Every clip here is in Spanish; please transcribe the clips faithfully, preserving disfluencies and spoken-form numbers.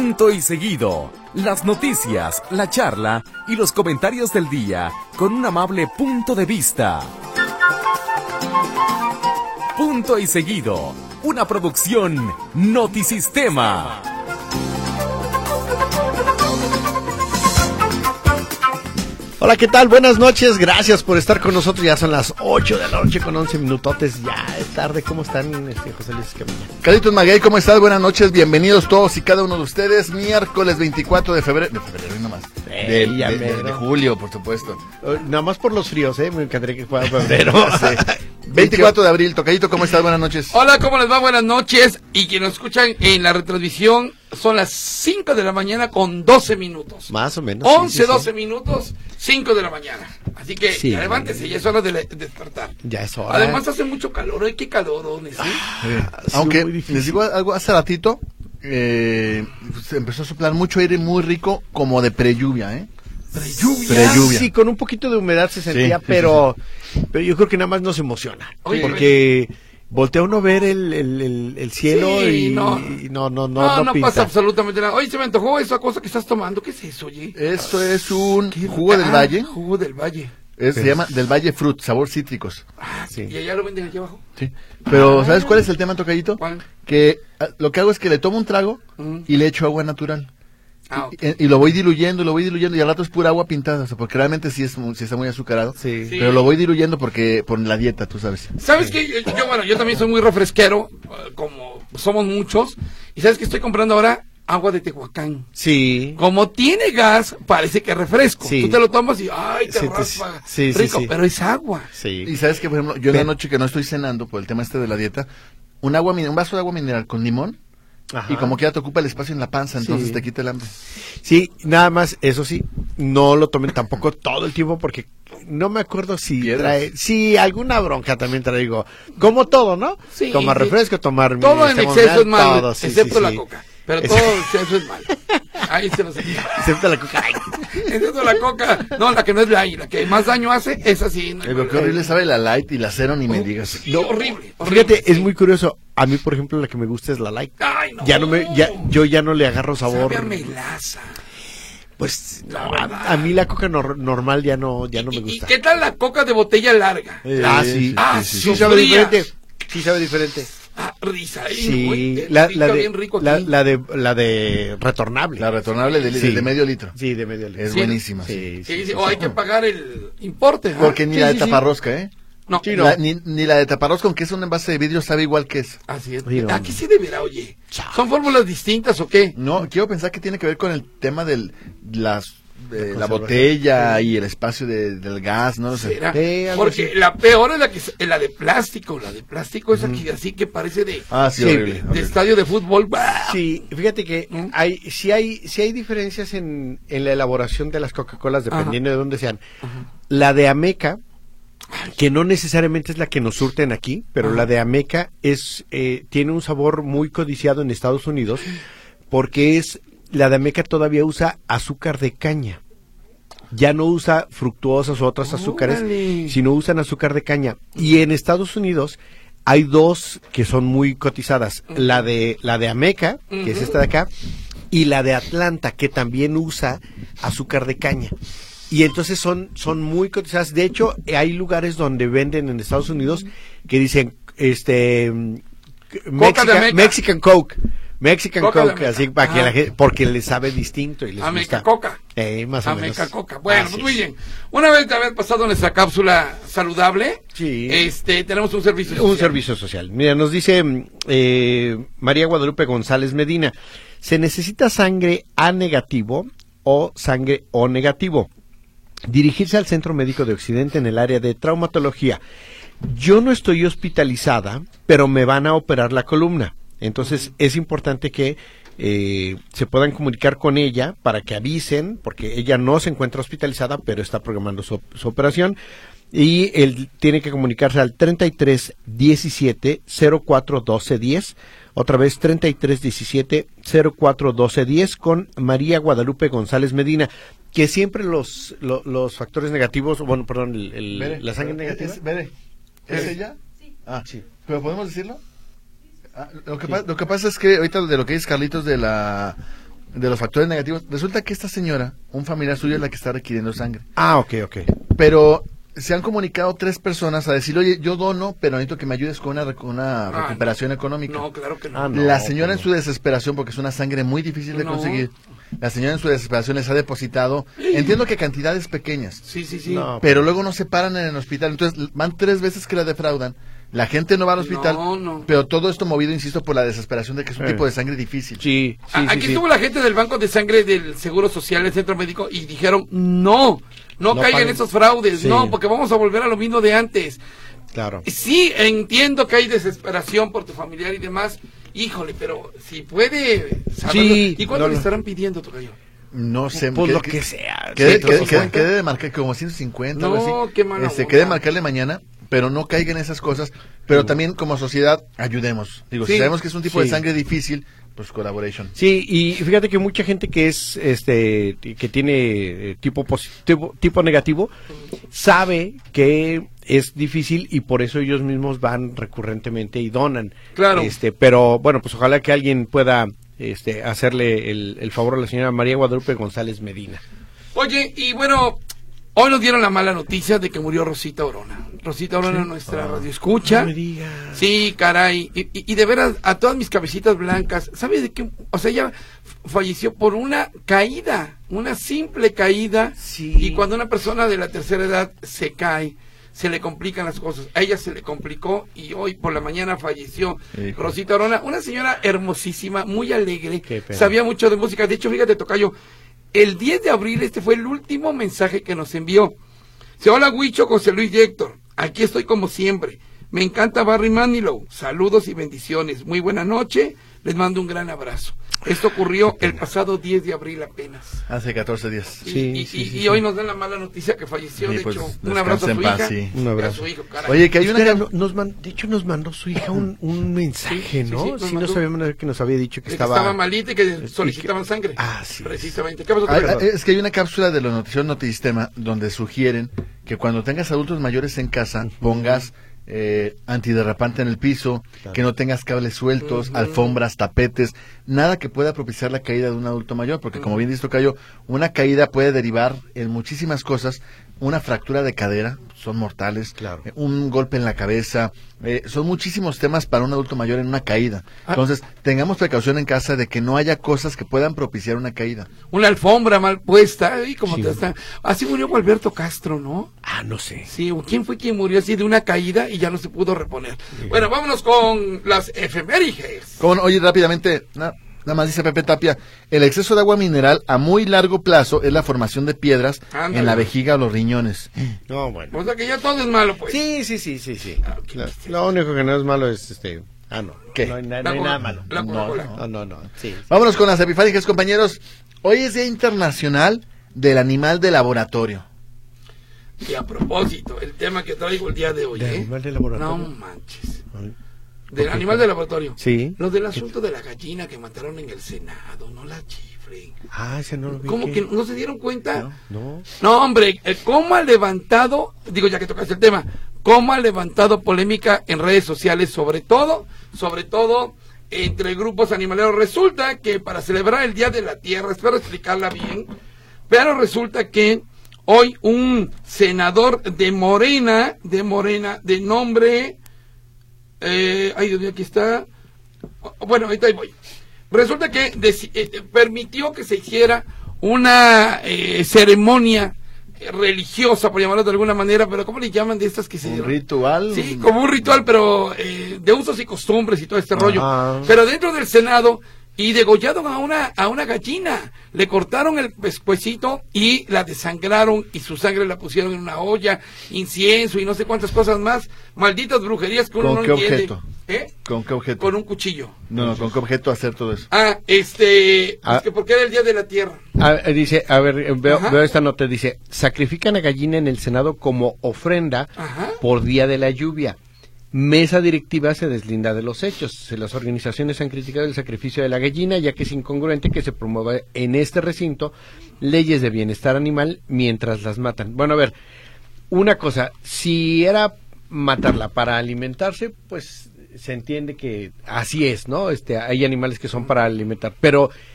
Punto y seguido. Las noticias, la charla y los comentarios del día con un amable punto de vista. Punto y seguido. Una producción Notisistema. Hola, ¿qué tal? Buenas noches, gracias por estar con nosotros. Ya son las ocho de la noche con once minutotes, ya es tarde. ¿Cómo están, este, José Luis Camilla? Carlitos Maguey, ¿cómo estás? Buenas noches, bienvenidos todos y cada uno de ustedes. Miércoles veinticuatro de febrero, de febrero, no más. Eh, de, ya de, de, de julio, por supuesto. Uh, nada más por los fríos, ¿eh? Me encantaría que fuera febrero. veinticuatro de abril, Tocayito, ¿cómo estás? Buenas noches. Hola, ¿cómo les va? Buenas noches. Y quienes nos escuchan en la retransmisión, son las cinco de la mañana con doce minutos. Más o menos. once, sí, sí, doce sí. minutos, cinco de la mañana. Así que Sí. ya levántese, ya es hora de, le- de despertar. Ya es hora. Además hace mucho calor, ¿eh? ¿Qué calorones, eh? Eh, sí, aunque muy difícil. les digo algo hace ratito, eh, se empezó a soplar mucho aire muy rico, como de prelluvia, ¿eh? Prelluvia. Prelluvia. Sí, con un poquito de humedad se sentía, Sí, sí, pero, pero yo creo que nada más nos emociona. Oye, porque voltea uno a ver el, el, el, el cielo Sí, y no. y no, no, no, No, no, no, pinta. pasa absolutamente nada. Oye, se me antojó esa cosa que estás tomando. ¿Qué es eso, oye? Esto es un Qué jugo rica. del valle, Ah, jugo del valle. es- se llama del Valle Fruit, sabor cítricos. Ah, Sí. y allá lo venden aquí abajo. Sí. Pero, Ah. ¿sabes cuál es el tema, Tocayito? ¿Cuál? Que ah, lo que hago es que le tomo un trago Mm. y le echo agua natural. Ah, ok. Y, y lo voy diluyendo, lo voy diluyendo y al rato es pura agua pintada, o sea, porque realmente sí, es, muy- sí está muy azucarado. Sí. Sí. Pero lo voy diluyendo porque por la dieta, tú sabes. ¿Sabes qué? Yo, yo, bueno, yo también soy muy refresquero, eh, como somos muchos. ¿Y sabes qué estoy comprando ahora? Agua de Tehuacán. Sí. Como tiene gas, parece que es refresco. Sí. Tú te lo tomas y ¡ay, te Sí, te- raspa! sí, sí, rico, sí. pero es agua. Sí. Y sabes que, por ejemplo, yo en la Pero- noche que no estoy cenando por el tema este de la dieta, un agua min- un vaso de agua mineral con limón Ajá. y como que ya te ocupa el espacio en la panza, entonces Sí. te quita el hambre. Sí, nada más, eso sí, no lo tomen tampoco todo el tiempo porque no me acuerdo si Piedras. trae, sí, alguna bronca también traigo, como todo, ¿no? Sí, tomar sí. refresco, tomar Todo en este, exceso es malo, todo, sí, excepto sí, la sí. coca. Pero Es- todo en exceso es malo. Ahí se los Excepto la coca. Ay. excepto la coca. No, la que no es light, la que más daño hace, esa sí. No, Pero qué horrible sabe la light y la cero, ni me digas. Sí, horrible, horrible. Fíjate, es muy curioso, a mí por ejemplo la que me gusta es la light. Ay, no. Ya no me, ya, yo ya no le agarro sabor. Sabe a melaza. Pues, no, La a, verdad. a mí la coca nor- normal ya no, ya no me ¿Y- gusta. ¿Y qué tal la coca de botella larga? Eh, Ah, sí, Ah, sí, sí, sí, sí sabe fría. diferente. Sí sabe diferente. Ah, risa. ahí, Sí, güey, la, pica la de, bien rico la, aquí. la de, la de retornable. La retornable de, li- Sí. de medio litro. Sí, de medio litro. Es Sí. buenísima. Sí, Sí. Sí, sí, sí, sí, o hay sí. que pagar el importe. ¿ah? Porque ni Sí, la sí, de sí. taparrosca, ¿eh? No, Sí, no. La- ni, ni la de taparrosca, aunque es un envase de vidrio, sabe igual que es. así es. Sí, no. Aquí sí deberá, oye. ¿Son fórmulas distintas o qué? No, quiero pensar que tiene que ver con el tema del las eh, la conservación. botella y el espacio de- del gas, no lo sé. ¿Será? Sí, algo Porque así. la peor es la que es la de plástico. La de plástico es aquí así que parece de, Ah, sí, Sí, horrible. de horrible. estadio de fútbol. ¡Bah! Sí, fíjate que ¿Mm? hay, sí hay, sí hay diferencias en, en la elaboración de las Coca-Colas dependiendo de dónde sean. La de Ameca, que no necesariamente es la que nos surten aquí, pero Ajá. la de Ameca es, eh, tiene un sabor muy codiciado en Estados Unidos, porque es, la de Ameca todavía usa azúcar de caña. Ya no usa fructuosas o otros azúcares, Órale. sino usan azúcar de caña. Y en Estados Unidos hay dos que son muy cotizadas, la de la de Ameca, que es esta de acá, y la de Atlanta, que también usa azúcar de caña. Y entonces son, son muy cotizadas. De hecho, hay lugares donde venden en Estados Unidos que dicen, este, mm, de Mexican, Ameca. Mexican Coke. Mexican Coca de Coke, Ameca. así para que Ajá. la gente, porque les sabe distinto y les Ameca gusta. Coca. Eh, más o Ameca menos. Coca. Bueno, Así pues muy es. bien. Una vez de haber pasado nuestra cápsula saludable, Sí. este, tenemos un servicio Un social. servicio social. Mira, nos dice mm, eh, María Guadalupe González Medina, se necesita sangre A negativo o sangre O negativo. Dirigirse al Centro Médico de Occidente en el área de traumatología. Yo no estoy hospitalizada, pero me van a operar la columna. Entonces es importante que eh, se puedan comunicar con ella para que avisen, porque ella no se encuentra hospitalizada, pero está programando su, su operación. Y él tiene que comunicarse al treinta y tres diecisiete cero cuatro doce diez. Otra vez treinta y tres diecisiete cero cuatro doce diez con María Guadalupe González Medina. Que siempre los, lo- los factores negativos, bueno, perdón, el, el- Bere, la sangre negativa. ¿Es, Bere, ¿es ella? Sí. Ah, sí. ¿Pero podemos decirlo? Ah, lo, que Sí. pa- lo que pasa es que ahorita de lo que dice Carlitos de la de los factores negativos, resulta que esta señora, un familiar suyo es la que está requiriendo sangre. Ah, ok, ok. Pero se han comunicado tres personas a decir, oye, yo dono, pero necesito que me ayudes con una, con una Ah, recuperación no. económica. No, claro que no. Ah, no. La señora en no. su desesperación, porque es una sangre muy difícil de No. conseguir, la señora en su desesperación les ha depositado, entiendo que cantidades pequeñas, Sí, sí, sí. No. pero luego no se paran en el hospital, entonces van tres veces que la defraudan, la gente no va al hospital, No, no. pero todo esto movido, insisto, por la desesperación de que es un Eh. tipo de sangre difícil. Sí, sí, A- sí, Aquí sí. estuvo la gente del Banco de Sangre del Seguro Social, del Centro Médico, y dijeron, no, no, No caigan en paguen. esos fraudes, Sí. no, porque vamos a volver a lo mismo de antes. Claro. Sí, entiendo que hay desesperación por tu familiar y demás, híjole, pero si puede saberlo. Sí, ¿Y cuánto no, le no. estarán pidiendo, Tocayo? No sé. Pues que- lo que- que sea. Que, ciento que, que, cincuenta. que debe de marcar como ciento cincuenta, No, algo así. qué mala Este, onda. que debe marcarle mañana, pero no caigan en esas cosas. Pero también como sociedad, ayudemos. Digo, Sí. si sabemos que es un tipo Sí. de sangre difícil, pues collaboration. Sí, y fíjate que mucha gente que es, este, que tiene eh, tipo positivo, tipo negativo, sabe que es difícil y por eso ellos mismos van recurrentemente y donan. Claro. Este, pero bueno, pues ojalá que alguien pueda, este, hacerle el, el favor a la señora María Guadalupe González Medina. Oye, y bueno, hoy nos dieron la mala noticia de que murió Rosita Orona. Rosita Orona, nuestra radio escucha. No me digas. Sí, caray. Y, y- y de veras, a todas mis cabecitas blancas, ¿sabes de qué? O sea, ella falleció por una caída, una simple caída. Sí. Y cuando una persona de la tercera edad se cae, se le complican las cosas. A ella se le complicó y hoy por la mañana falleció Hijo. Rosita Orona, una señora hermosísima, muy alegre, Qué pena. sabía mucho de música. De hecho, fíjate, Tocayo, el diez de abril este fue el último mensaje que nos envió. Dice, hola Huicho, José Luis y Héctor, aquí estoy como siempre. Me encanta Barry Manilow. Saludos y bendiciones. Muy buena noche. Les mando un gran abrazo. Esto ocurrió el pasado diez de abril apenas. Hace catorce días. Y, Sí, y- sí, y- sí, y sí. hoy nos dan la mala noticia que falleció. Sí, de pues, hecho, un abrazo a su descanse en paz, hija. sí. Un y a abrazo. su hijo, caray. Oye, que hay una... Espera, can- no- nos man- de hecho nos mandó su hija un, un mensaje, Sí, sí, ¿no? sí, Sí, nos no mandó. sabíamos que nos había dicho que De que estaba... estaba malita y que y que- solicitaban sangre. Ah, sí. Precisamente. ¿Qué pasó, Hay- Tocayo? hay- es que hay una cápsula de los noticiarios Notisistema donde sugieren que cuando tengas adultos mayores en casa pongas eh, antiderrapante en el piso, Claro. que no tengas cables sueltos, Ujú. alfombras, tapetes, nada que pueda propiciar la caída de un adulto mayor, porque como bien dice Tocayo, una caída puede derivar en muchísimas cosas, una fractura de cadera, son mortales, Claro. eh, un golpe en la cabeza, eh, son muchísimos temas para un adulto mayor en una caída. Ah. Entonces, tengamos precaución en casa de que no haya cosas que puedan propiciar una caída. Una alfombra mal puesta. Y como Sí. te está. Así murió Alberto Castro, ¿no? Ah, no sé. Sí, ¿quién fue quien murió así de una caída y ya no se pudo reponer? Bueno, vámonos con las efemérides. Como no, oye, rápidamente, na- nada más dice Pepe Tapia, el exceso de agua mineral a muy largo plazo es la formación de piedras Ándale. en la vejiga o los riñones. No, bueno. O sea que ya todo es malo, pues. Sí, sí, sí, sí, sí. Ah, ok. Lo, lo único que no es malo es este... Ah, no. ¿Qué? No hay, na- no La hay Coca- nada malo. la Coca-Cola. No, no, no. Sí. Vámonos con las epifánicas, compañeros. Hoy es Día Internacional del Animal de Laboratorio. Y a propósito, el tema que traigo el día de hoy, ¿De ¿eh? animal de laboratorio? No manches. Ay. Del animal de laboratorio. Sí. Lo del asunto de la gallina que mataron en el Senado, no la chifren. Ah, ese no lo vi. ¿Cómo ¿qué? que no se dieron cuenta? No. No, hombre, eh, ¿cómo ha levantado, digo ya que tocaste el tema, cómo ha levantado polémica en redes sociales, sobre todo, sobre todo entre grupos animaleros? Resulta que para celebrar el Día de la Tierra, espero explicarla bien, pero resulta que hoy un senador de Morena, de Morena, de nombre, eh, ay Dios mío, aquí está, bueno, ahorita ahí voy. Resulta que deci- eh, permitió que se hiciera una eh, ceremonia eh, religiosa, por llamarlo de alguna manera, pero ¿cómo le llaman de estas que se... Un ritual. Sí, como un ritual, pero eh, de usos y costumbres y todo este rollo. Ajá. Pero dentro del Senado, y degollaron a una, a una gallina. Le cortaron el pescuecito y la desangraron y su sangre la pusieron en una olla, incienso y no sé cuántas cosas más. Malditas brujerías que uno ¿Con no qué entiende. objeto? ¿Eh? ¿Con qué objeto? Con un cuchillo. No, no, ¿con qué objeto hacer todo eso? Ah, este, Ah. es que porque era el Día de la Tierra. Ah, eh, dice, a ver, eh, veo, Ajá. veo esta nota, dice, sacrifican a gallina en el Senado como ofrenda Ajá. por día de la lluvia. Mesa directiva se deslinda de los hechos. Las organizaciones han criticado el sacrificio de la gallina, ya que es incongruente que se promueva en este recinto leyes de bienestar animal mientras las matan. Bueno, a ver, una cosa, si era matarla para alimentarse, pues se entiende que así es, ¿no? Este, hay animales que son para alimentar, pero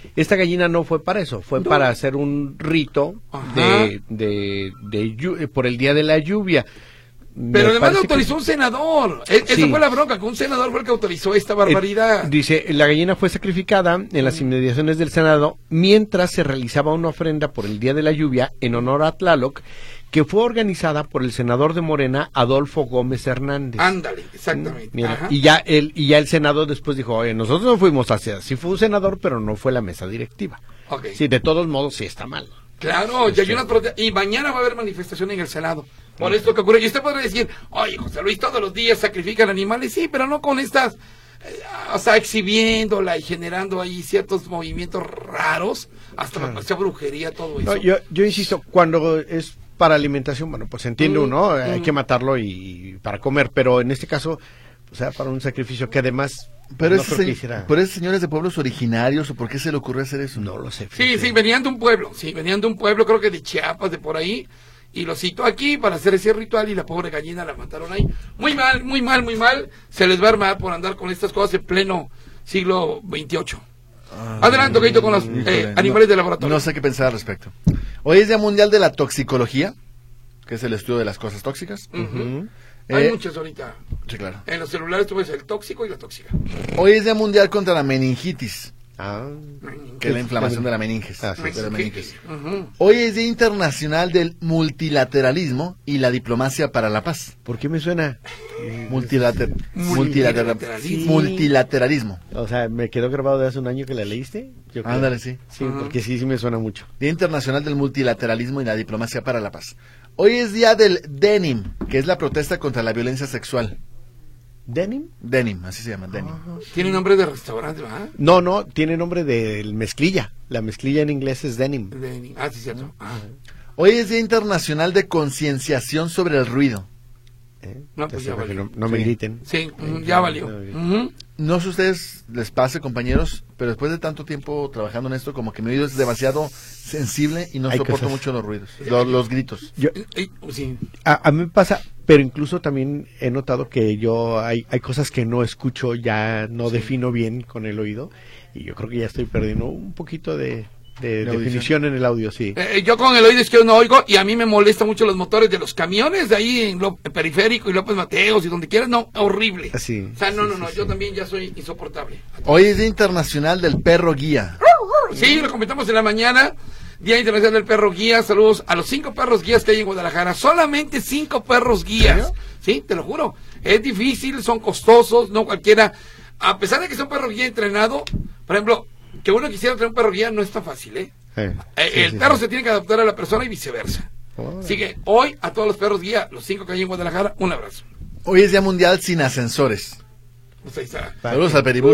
Esta gallina no fue para eso, fue No. para hacer un rito de, de, de llu- por el día de la lluvia. Me Pero además lo parece que- autorizó un senador. E- Esa Sí. fue la bronca, que un senador fue el que autorizó esta barbaridad. Eh, dice, la gallina fue sacrificada en las inmediaciones del Senado mientras se realizaba una ofrenda por el Día de la Lluvia en honor a Tlaloc, que fue organizada por el senador de Morena, Adolfo Gómez Hernández. Ándale, exactamente. Mira, Ajá. y ya el y ya el Senado después dijo, oye, nosotros no fuimos hacia, sí fue un senador, pero no fue la mesa directiva. Ok. Sí, de todos modos sí está mal. Claro, ya hay una prote- y mañana va a haber manifestación en el Senado. Por esto que ocurre. Y usted podría decir, oye, José Luis, todos los días sacrifican animales. Sí, pero no con estas, eh, o sea, exhibiéndola y generando ahí ciertos movimientos raros. Hasta me pareció brujería todo eso. No, yo, yo insisto, cuando es para alimentación, bueno, pues entiende Mm, uno, hay mm. que matarlo y para comer, pero en este caso, o sea, para un sacrificio que además Pero, no ese creo que se- hiciera- pero esos señores de pueblos originarios, ¿o por qué se le ocurrió hacer eso? no lo sé. Sí, fíjate. sí, venían de un pueblo. Sí, venían de un pueblo, creo que de Chiapas, de por ahí. Y lo citó aquí para hacer ese ritual y la pobre gallina la mataron ahí. Muy mal, muy mal, muy mal. Se les va a armar por andar con estas cosas en pleno siglo veintiocho. Adelante, Keito, con los eh, Híjole, animales no- de laboratorio. No sé qué pensar al respecto. Hoy es Día Mundial de la Toxicología, que es el estudio de las cosas tóxicas. Ujú. Eh, Hay muchos ahorita. Sí, claro. En los celulares tú ves el tóxico y la tóxica. Hoy es Día Mundial contra la meningitis, Ah, que es la inflamación de la meninges. Ah, sí. de la meninges. Ujú. Hoy es Día Internacional del Multilateralismo y la Diplomacia para la Paz. ¿por qué me suena? Multilater multilateral- Multilateralismo. multilateralismo. O sea, me quedó grabado de hace un año que la leíste. Yo creo. Ándale, sí. Sí, Ajá. porque sí, sí me suena mucho. Día Internacional del Multilateralismo y la Diplomacia para la Paz. Hoy es Día del Denim, que es la protesta contra la violencia sexual. ¿Denim? Denim, así se llama, Denim. Tiene nombre de restaurante, ¿verdad? No, no, tiene nombre de mezclilla. La mezclilla en inglés es denim. De- Ah, sí, cierto. Ah. Hoy es Día Internacional de Concienciación sobre el Ruido. ¿eh? No, pues ya Entonces, para que valió. no, no me Sí. griten. Sí, ujú, ya valió. Ujú. No sé a ustedes les pase, compañeros, pero después de tanto tiempo trabajando en esto, como que mi oído es demasiado sensible y no Hay soporto cosas. mucho los ruidos, los, los gritos. Yo, Eh, sí. a, a mí me pasa, pero incluso también he notado que yo hay, hay cosas que no escucho, ya no defino bien con el oído, y yo creo que ya estoy perdiendo un poquito de, de ¿De definición en el audio, sí. Eh, yo con el oído izquierdo no oigo y a mí me molesta mucho los motores de los camiones de ahí en Lo- en Periférico y López Mateos y donde quieras, no, horrible. Sí, O sea, no, sí, no, sí, no, sí. yo también ya soy insoportable. Hoy es Día Internacional del Perro Guía. Sí, lo comentamos en la mañana, Día Internacional del Perro Guía, saludos a los cinco perros guías que hay en Guadalajara, solamente cinco perros guías, sí, te lo juro, es difícil, son costosos, no cualquiera, a pesar de que sea un perro guía entrenado, por ejemplo, que uno quisiera tener un perro guía no es tan fácil, ¿eh? Eh, Eh, sí, el sí, perro sí. se tiene que adaptar a la persona y viceversa. Órale. Así que hoy a todos los perros guía, los cinco que hay en Guadalajara, un abrazo. Hoy es Día Mundial sin ascensores. Pues ahí está. Saludos al Peribús.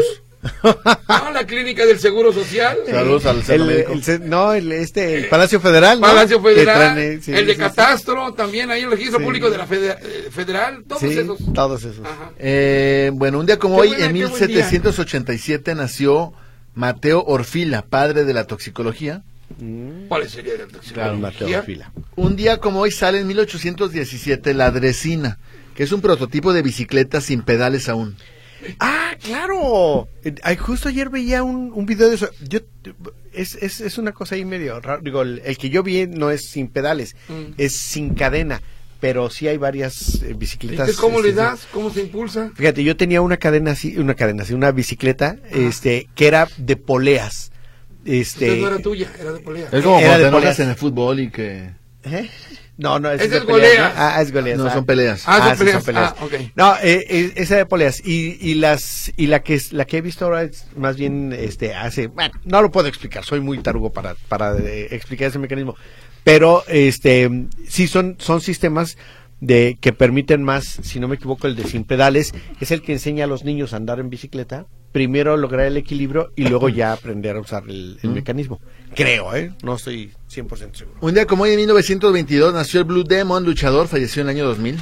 Ah, la clínica del Seguro Social. Saludos al centro El, médico. el ce- no, el, este, el Palacio Federal, ¿no? Palacio Federal, Que traen, eh, sí, el de sí, sí. Catastro, también ahí el registro Sí. público de la fede- eh, federal, todos Sí, esos. todos esos. Ajá. Eh, bueno, un día como Qué hoy, buena, en qué buen día. mil setecientos ochenta y siete, nació Mateo Orfila, padre de la toxicología. Mm. ¿Cuál sería la Claro, toxicología? Mateo Fila. Un día como hoy sale en mil ochocientos diecisiete la Dresina, que es un prototipo de bicicleta sin pedales aún. Ah, claro. Eh, ay, justo ayer veía un, un video de eso. Yo es, es, es una cosa ahí medio raro. Digo, el, el que yo vi no es sin pedales, Mm. es sin cadena, pero sí hay varias eh, bicicletas. ¿Viste cómo le este, das? ¿Cómo se impulsa? Fíjate, yo tenía una cadena así, una cadena así, una bicicleta, este, que era de poleas. Este, Entonces no era tuya, era de polea. Es como Era cuando de te enojas poleas. en el fútbol y que... ¿eh? No, no, esa Ese de es peleas, goleas. ¿no? Ah, es goleas. No, ah. son peleas. Ah, son sí, peleas. Ah, ok. No, eh, eh, esa de poleas y, y las y la que es la que he visto ahora es más bien este hace, bueno, no lo puedo explicar, soy muy tarugo para para eh, explicar ese mecanismo, pero este sí son son sistemas de que permiten más, si no me equivoco, el de sin pedales, es el que enseña a los niños a andar en bicicleta, primero lograr el equilibrio y luego ya aprender a usar el, el mecanismo. Creo, ¿eh? No estoy cien por ciento seguro. Un día como hoy, en mil novecientos veintidós, nació el Blue Demon, luchador, falleció en el año dos mil.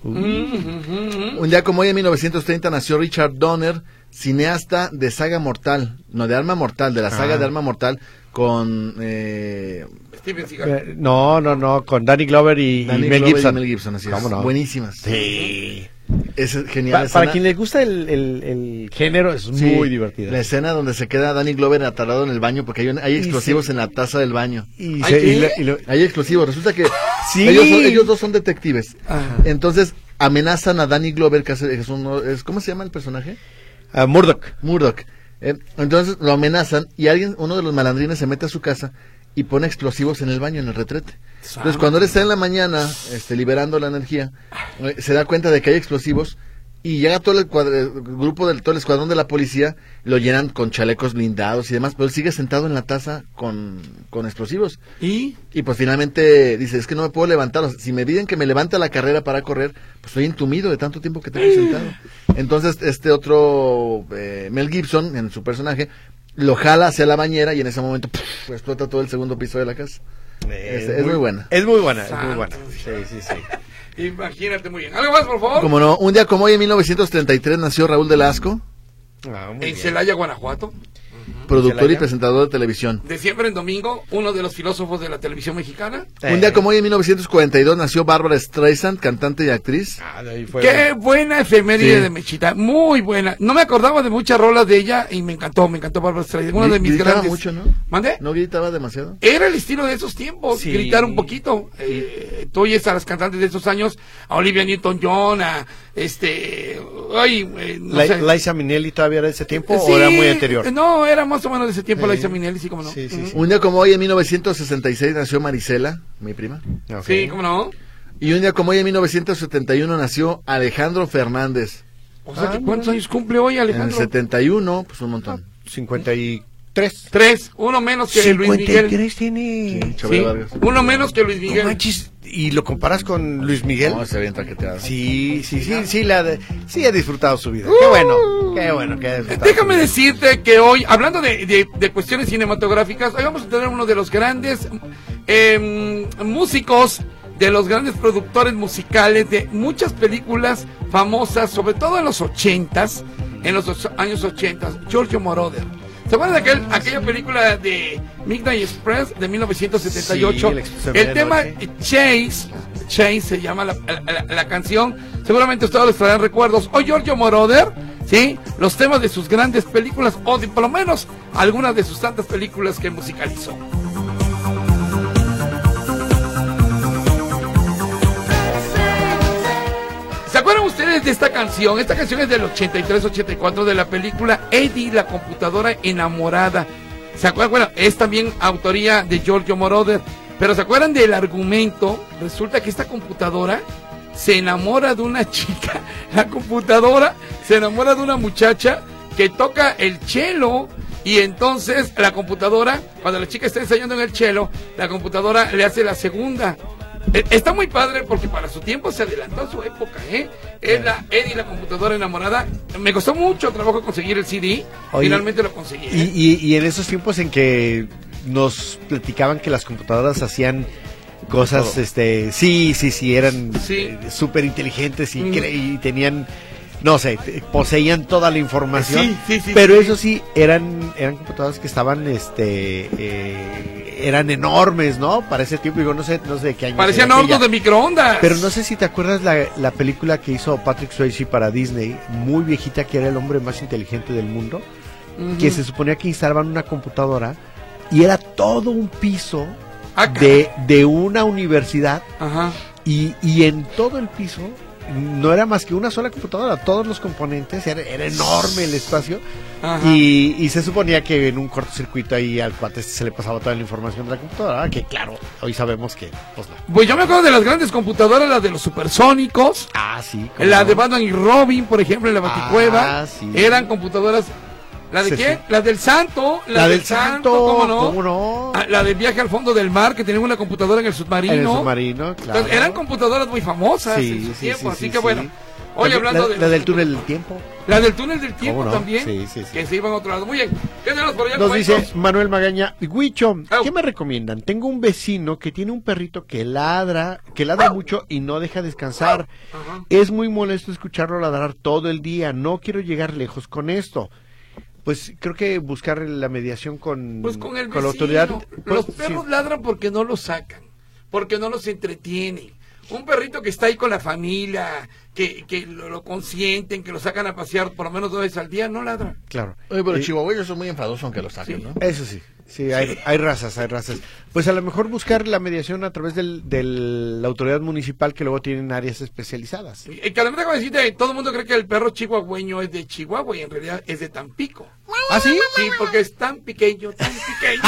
Un día como hoy, en mil novecientos treinta, nació Richard Donner, cineasta de Saga Mortal, no, de Arma Mortal, de la saga Ah. de Arma Mortal, con eh, Steven Seagal. Eh, No, no, no, con Danny Glover y, y Danny Mel Glover Gibson. y Mel Gibson, así es. ¿Cómo no? Buenísimas. Sí. Es genial. Pa- la escena. para quien le gusta el, el, el género, es Sí, muy divertida. La escena donde se queda Danny Glover atarado en el baño porque hay, un- hay Y explosivos se- en la taza del baño. Y, ¿Ay, se- y qué? lo- y lo- Hay explosivos. Resulta que Sí. ellos, son- ellos dos son detectives. Ajá. Entonces amenazan a Danny Glover, que hace- es uno, es, ¿cómo se llama el personaje? a Murdoch. Murdoch. Eh, entonces lo amenazan y alguien, uno de los malandrines se mete a su casa y pone explosivos en el baño, en el retrete. Entonces cuando él está en la mañana este, liberando la energía, eh, se da cuenta de que hay explosivos y llega todo el, cuadre- el grupo del todo el escuadrón de la policía, lo llenan con chalecos blindados y demás, pero él sigue sentado en la taza con, con explosivos. ¿Y? Y pues finalmente dice, es que no me puedo levantar, o sea, si me piden que me levante a la carrera para correr, pues estoy entumido de tanto tiempo que tengo sentado. Entonces este otro, eh, Mel Gibson, en su personaje, lo jala hacia la bañera y en ese momento ¡puf! Explota todo el segundo piso de la casa. Es, es muy buena. Es muy buena, es muy Santo. buena. Sí, sí, sí. Imagínate muy bien. ¿Algo más, por favor? Como no, un día como hoy en mil novecientos treinta y tres nació Raúl Velasco, Ah, muy En bien. Celaya, Guanajuato. productor Celaya. y presentador de televisión. De siempre en domingo, uno de los filósofos de la televisión mexicana. Un día como hoy en mil novecientos cuarenta y dos nació Bárbara Streisand, cantante y actriz. Ah, de ahí fue- Qué buena efeméride Sí. de Mechita, muy buena. No me acordaba de muchas rolas de ella y me encantó, me encantó Bárbara Streisand, uno de mis Gritaba grandes. mucho, ¿no? ¿Mande? ¿No gritaba demasiado? Era el estilo de esos tiempos, Sí. gritar un poquito. Eh, tú oyes a las cantantes de esos años, a Olivia Newton-John, a este, ay, eh, no La- sé. Liza Minnelli todavía era de ese tiempo Sí, o era muy anterior. No, era más o menos de ese tiempo, Sí. Liza Minnelli, sí, como no. Sí, sí, Ujú. sí. Un día como hoy en mil novecientos sesenta y seis nació Marisela, mi prima. Ok. Sí, cómo no. Y un día como hoy en mil novecientos setenta y uno nació Alejandro Fernández. O sea, Ah, que ¿cuántos mira. años cumple hoy En el Alejandro? setenta y uno, pues un montón. cincuenta y tres. Tres, uno menos que Luis Miguel. cincuenta y tres tiene. Sí, Chabela Sí, Vargas. uno menos que Luis No Miguel. manches, ¿y lo comparas con Luis Miguel? No, se ve traqueteado. Sí, sí, sí, sí, la de- sí ha disfrutado su vida. Qué bueno, qué bueno que ha disfrutado Déjame su vida. decirte que hoy, hablando de, de- de cuestiones cinematográficas, hoy vamos a tener uno de los grandes em, músicos, de los grandes productores musicales de muchas películas famosas, sobre todo en los ochentas, en los os- años ochentas, Giorgio Moroder. ¿Se acuerdan de aquel, aquella película de Midnight Express de mil novecientos setenta y ocho? Sí, el Expreso de el tema Medianoche. Chase, Chase se llama la, la- la- la canción, seguramente ustedes les traerán recuerdos. Hoy Giorgio Moroder, ¿sí? Los temas de sus grandes películas, o de, por lo menos algunas de sus tantas películas que musicalizó. ¿Se acuerdan ustedes de esta canción? Esta canción es del ochenta y tres ochenta y cuatro de la película Eddie, la computadora enamorada. ¿Se acuerdan? Bueno, es también autoría de Giorgio Moroder. Pero ¿se acuerdan del argumento? Resulta que esta computadora se enamora de una chica. La computadora se enamora de una muchacha que toca el cello. Y entonces la computadora, cuando la chica está ensayando en el cello, la computadora le hace la segunda. Eh, Está muy padre porque para su tiempo se adelantó a su época, ¿eh? Es la Eddie, la computadora enamorada. Me costó mucho trabajo conseguir el C D. Oye, Finalmente lo conseguí. Y, ¿eh? y, y en esos tiempos en que nos platicaban que las computadoras hacían cosas, este, sí, sí, sí, eran Sí. eh, súper inteligentes y, Mm. cre- y tenían, no sé, te- poseían toda la información. Sí, sí, sí, pero sí. eso sí, eran, eran computadoras que estaban, este, eh, eran enormes, ¿no? Para ese tiempo, digo, no sé, no sé de qué año. Parecían sería aquella. hornos de microondas. Pero no sé si te acuerdas la, la película que hizo Patrick Swayze para Disney, muy viejita, que era el hombre más inteligente del mundo, Ujú. que se suponía que instalaban una computadora y era todo un piso Ah, de, de una universidad Ajá. y, y en todo el piso no era más que una sola computadora, todos los componentes, era, era enorme el espacio. Ajá. Y, y se suponía que en un cortocircuito ahí al cuate se le pasaba toda la información de la computadora, que claro, hoy sabemos que pues no. Pues yo me acuerdo de las grandes computadoras, las de los supersónicos, Ah, sí. ¿cómo la no? de Batman y Robin, por ejemplo, en la Baticueva. Ah, sí. Eran computadoras. ¿La de Sí, quién? sí. La del Santo. La del Santo, ¿cómo no? ¿cómo no? Ah, la del viaje al fondo del mar, que tenía una computadora en el submarino. En el submarino, claro. Entonces, eran computadoras muy famosas Sí, en su sí, tiempo, sí, así sí, que sí. bueno. Hoy También hablando la, de la del túnel del tiempo. la del túnel del tiempo ¿Cómo no? también, Sí, sí, sí. que se iban a otro lado. Muy bien, ¿qué tenemos por allá? Nos Juanito? dice Manuel Magaña, Huicho, Au. ¿qué me recomiendan? Tengo un vecino que tiene un perrito que ladra, que ladra mucho y no deja descansar. Ajá. Es muy molesto escucharlo ladrar todo el día. No quiero llegar lejos con esto. Pues creo que buscar la mediación con, Pues con el la vecino. autoridad. Los Pues, perros sí. ladran porque no los sacan, porque no los entretienen, Un perrito que está ahí con la familia, que, que lo, lo consienten, que lo sacan a pasear por lo menos dos veces al día, no ladra. Claro. Oye, pero Eh, chihuahueños son muy enfadosos aunque lo saquen, Sí. ¿no? Eso sí, sí, hay, hay razas, hay razas. Pues a lo mejor buscar la mediación a través del, de la autoridad municipal que luego tienen áreas especializadas. Y que además acabo de decirte, todo el mundo cree que el perro chihuahueño es de Chihuahua y en realidad es de Tampico. ¿Ah, sí? Sí, porque es tan pequeño, tan pequeño.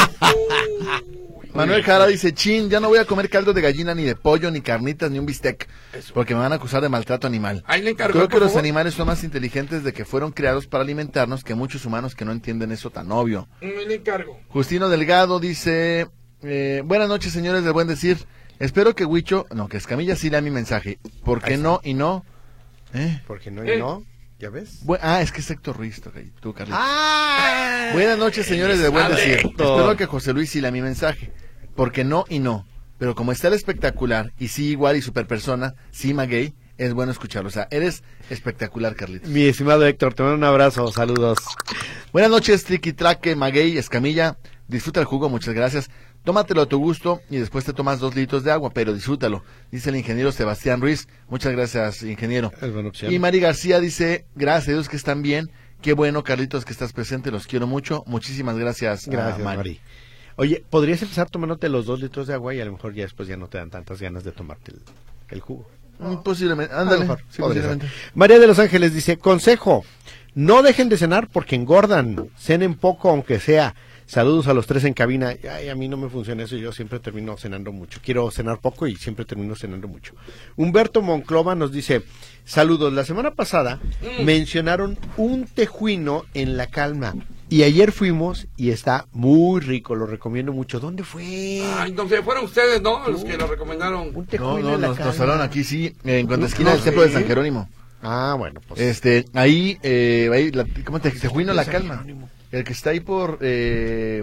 Uy. Manuel Jara dice, chin, ya no voy a comer caldo de gallina, ni de pollo, ni carnitas, ni un bistec, Eso. porque me van a acusar de maltrato animal. Ahí le encargo, Creo que por los favor. animales son más inteligentes de que fueron creados para alimentarnos que muchos humanos que no entienden eso tan obvio. Me le encargo. Justino Delgado dice, eh, buenas noches señores del buen decir, espero que Huicho, no, que Escamilla sí lea mi mensaje, ¿por qué Ahí no y no? ¿Eh? Porque no Eh. y no, ¿ya ves? Bu- ah, es que es Héctor Ruiz, toca- tú, Carlitos. ¡Ah! Buenas noches señores del buen sabe. decir, Héctor. espero que José Luis sí lea mi mensaje, porque no y no, pero como está el espectacular, y sí igual y super persona, sí Maguey, es bueno escucharlo, o sea, eres espectacular, Carlitos. Mi estimado Héctor, te mando un abrazo, saludos. Buenas noches, Triquitraque, Maguey, Escamilla. Disfruta el jugo, muchas gracias. Tómatelo a tu gusto y después te tomas dos litros de agua, pero disfrútalo. Dice el ingeniero Sebastián Ruiz. Muchas gracias, ingeniero. Es buena opción. Y Mari García dice, gracias a Dios que están bien. Qué bueno, Carlitos, que estás presente. Los quiero mucho. Muchísimas gracias, Gracias, a Mari. Mari. Oye, ¿podrías empezar tomándote los dos litros de agua y a lo mejor ya después ya no te dan tantas ganas de tomarte el, el jugo? Mm, Posiblemente. A lo Ándale. mejor, Sí, podría posiblemente. ser. María de los Ángeles dice, consejo, no dejen de cenar porque engordan, cenen poco aunque sea. Saludos a los tres en cabina. Ay, a mí no me funciona eso, yo siempre termino cenando mucho. Quiero cenar poco y siempre termino cenando mucho. Humberto Monclova nos dice, saludos, la semana pasada Mm. mencionaron un tejuino en La Calma y ayer fuimos y está muy rico, lo recomiendo mucho. ¿Dónde fue? Ay, entonces fueron ustedes, ¿no? Los que lo recomendaron. Un No, tejuino no, en La nos, Calma. nos hablaron aquí, sí, en cuanto No, esquina no del templo de sé. San Jerónimo. Ah, bueno, pues. Este, ahí, eh, ahí la, ¿cómo te Tejuino La San Calma? Jerónimo. El que está ahí por, eh,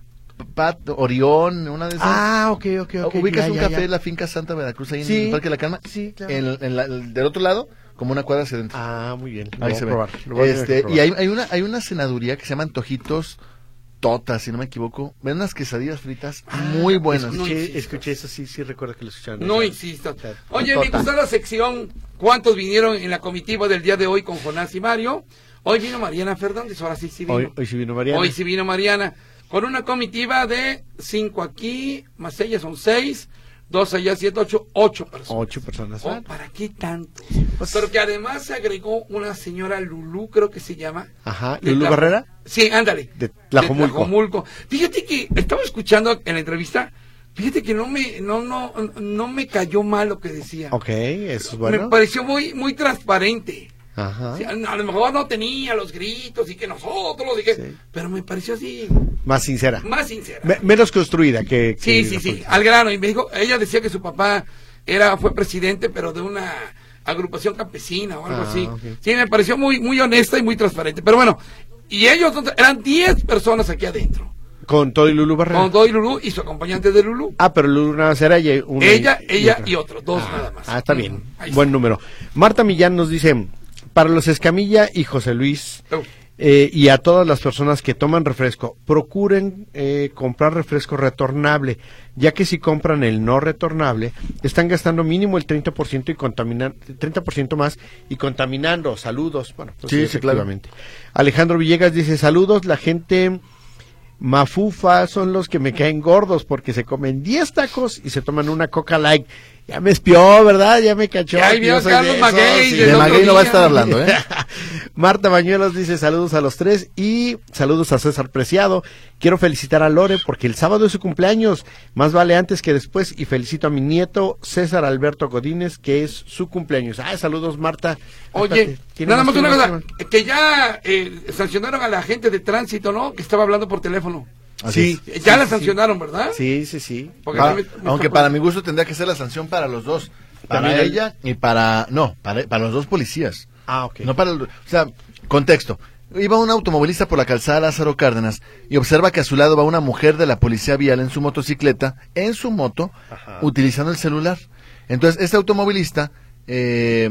Pat, Orión, una de esas. Ah, ok, ok, ok. Ubicas ya, un ya, café ya. en la finca Santa Veracruz, ahí Sí. en el Parque La Calma. Sí, claro. En, en la- el- del otro lado, como una cuadra hacia adentro. Ah, muy bien. Lo ahí voy se a ve. probar, lo voy a tener que Este, probar. y hay, hay una, hay una cenaduría que se llama Antojitos Totas, si no me equivoco. Ven unas quesadillas fritas muy buenas. no Escuché, insistas. escuché eso, sí, sí recuerdo que lo escucharon. No Esa- insistas. esa- Oye, tota. me gustó la sección. ¿Cuántos vinieron en la comitiva del día de hoy con Jonás y Mario? Hoy vino Mariana Fernández, ahora sí sí vino. Hoy, hoy sí vino Mariana. Hoy sí vino Mariana. Con una comitiva de cinco aquí, más ella son seis, dos allá, siete, ocho, ocho personas. Ocho personas. Oh, van. ¿para qué tanto? Pues- Pero que además se agregó una señora Lulú, creo que se llama. Ajá. De ¿Lulú Tlajo- Barrera? Sí, ándale. De Tlajomulco. Tlajomulco. Fíjate que estaba escuchando en la entrevista, fíjate que no me, no, no, no me cayó mal lo que decía. Ok, eso es bueno. Me pareció muy, muy transparente. Ajá. Sí, a, a lo mejor no tenía los gritos y que nosotros, y que- Sí. pero me pareció así, Más sincera. más sincera. Me- menos construida que... Sí, que sí, la sí, política. al grano. Y me dijo, ella decía que su papá era, fue presidente, pero de una agrupación campesina o algo Ah, así. ok. Sí, me pareció muy, muy honesta y muy transparente. Pero bueno, y ellos eran diez personas aquí adentro. Con todo y Lulú Barrera. Con Doy Lulú y su acompañante de Lulú. Ah, pero Lulú nada más era ella, una Ella, y, ella otra. y otro, dos ah, nada más. Ah, está bien. Ahí Buen está. número. Marta Millán nos dice, para los Escamilla y José Luis, Oh. eh, y a todas las personas que toman refresco, procuren eh, comprar refresco retornable, ya que si compran el no retornable, están gastando mínimo el treinta por ciento y contaminan, treinta por ciento más y contaminando. Saludos. Bueno, pues Sí, sí, claro. efectivamente. Alejandro Villegas dice, saludos, la gente mafufa son los que me caen gordos porque se comen diez tacos y se toman una Coca Light. Ya me espió, ¿verdad? Ya me cachó. Ya que vio yo soy Carlos de Maguey esos, del De otro Maguey no va a día. estar hablando, ¿eh? Marta Bañuelos dice saludos a los tres y saludos a César Preciado. Quiero felicitar a Lore porque el sábado es su cumpleaños. Más vale antes que después. Y felicito a mi nieto César Alberto Godínez, que es su cumpleaños. Ah, saludos, Marta. Oye, Espérate, ¿tiene nada más tiene una cosa, más? que ya eh, sancionaron a la gente de tránsito, ¿no? Que estaba hablando por teléfono. Así Sí, es. Ya sí, la sí, sancionaron, ¿verdad? Sí, sí, sí. Porque Pa- a mí me- me aunque tocó- para mi gusto tendría que ser la sanción para los dos. Para También el- ella y para... No, para, para los dos policías. Ah, ok. No para el- o sea, contexto. Iba un automovilista por la calzada Lázaro Cárdenas y observa que a su lado va una mujer de la policía vial en su motocicleta, en su moto, Ajá. utilizando el celular. Entonces, este automovilista eh,